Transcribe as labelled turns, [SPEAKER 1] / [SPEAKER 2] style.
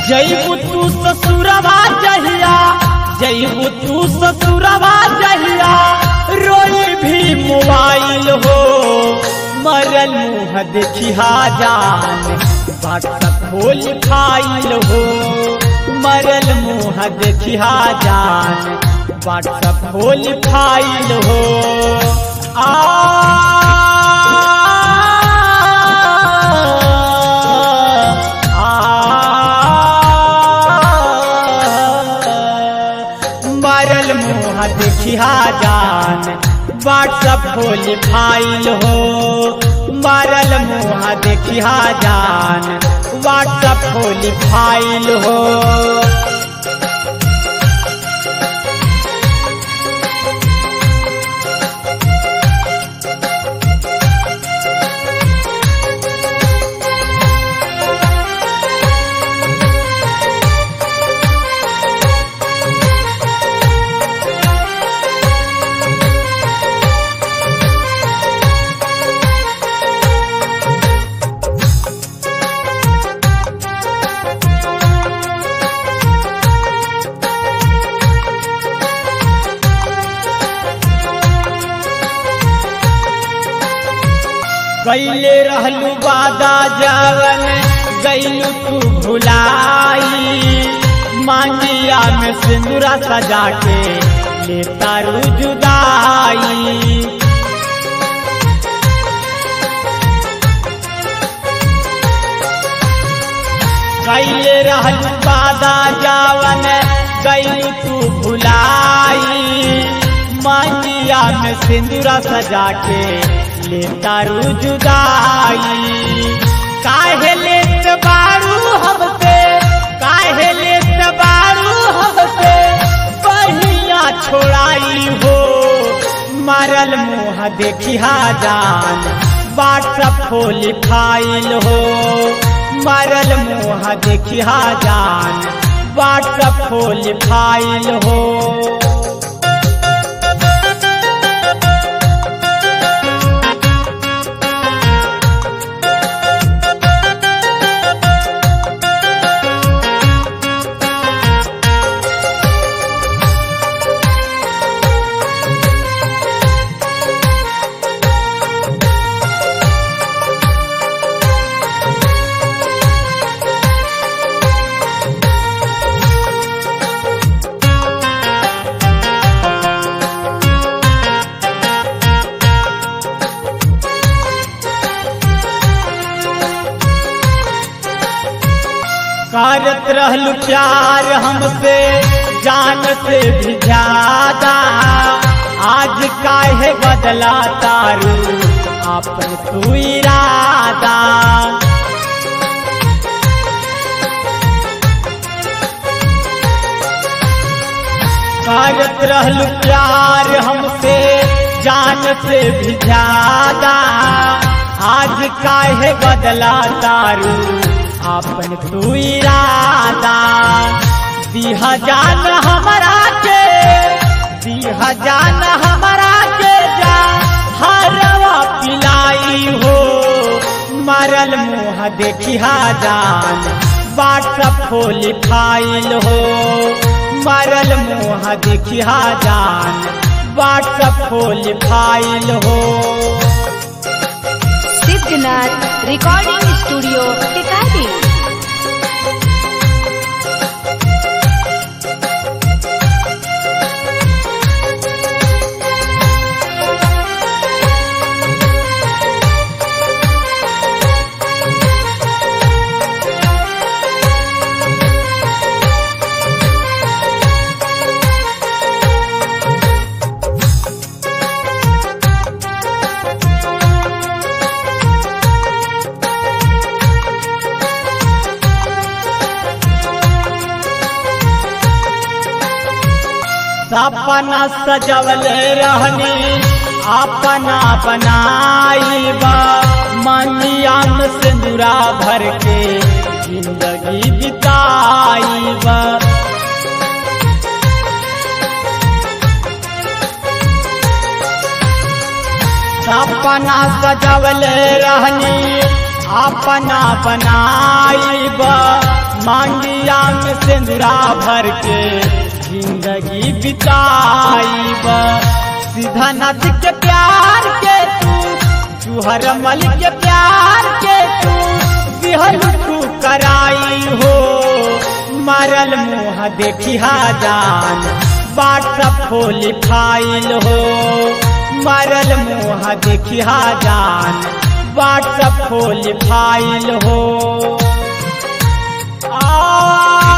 [SPEAKER 1] जइबू तू ससुरवा जहिया, जइबू तू ससुरवा जहिया, रोई भी मोबाइल हो। मरल मुँह देखिहा जान, व्हाट्सएप खोल फाइल हो। मरल मुँह देखिहा जान, व्हाट्सएप खोल फाइल हो। मरल मुँह देखिहा जान, व्हाट्सएप खोल फाइल हो। मरल मुँह देखिहा जान, व्हाट्सएप खोल फाइल हो। कैले रहलू वादा जवन गइलू तू भुलाई। मांगिया में सिंदूरा सजा के लेता रू जुदाई। कैले रहलू वादा जवन गइलू तू भुलाई। मांगिया में सिंदूरा सजा के लेता रू जुदाई। काहे लेत बारू हमसे, काहे लेत बारू हमसे, बहिया छोड़ाई हो। मरल मुँह देखिहा जान, व्हाट्सएप खोल फाइल हो। मरल मुँह देखिहा जान, व्हाट्सएप खोल फाइल हो। करत रहलू प्यार हमसे जान से भी ज्यादा। आज काहे बदला तारू आपन तू इरादा। करत रहलू प्यार हमसे जान से भी ज्यादा। आज काहे बदला तारू आपन तू इरादा। दिहा जान हमरा के, दिहा जान हमरा के जा हरवा पिलाई हो। मरल मुँह देखिहा जान, व्हाट्सएप खोल फाइल हो। मरल मुँह देखिहा जान, व्हाट्सएप खोल फाइल हो।
[SPEAKER 2] Siddhnath recording studio Tikari.
[SPEAKER 1] सपना सजवले रहनी अपना बनाईबा। मांगिया में सिंदूरा भर के जिंदगी बिताईबा। सपना सजवले रहनी अपना बनाईबा। मांगिया में सिंदूरा भर के जिंदगी बिताईब सीधा नाथ के प्यार के तू हर मल के प्यार के तू बिहल तू कराई हो मरल मुँह देखिया जान व्हाट्सएप खोली फाइल हो मरल मुँह देखिया जान व्हाट्सएप खोली फाइल हो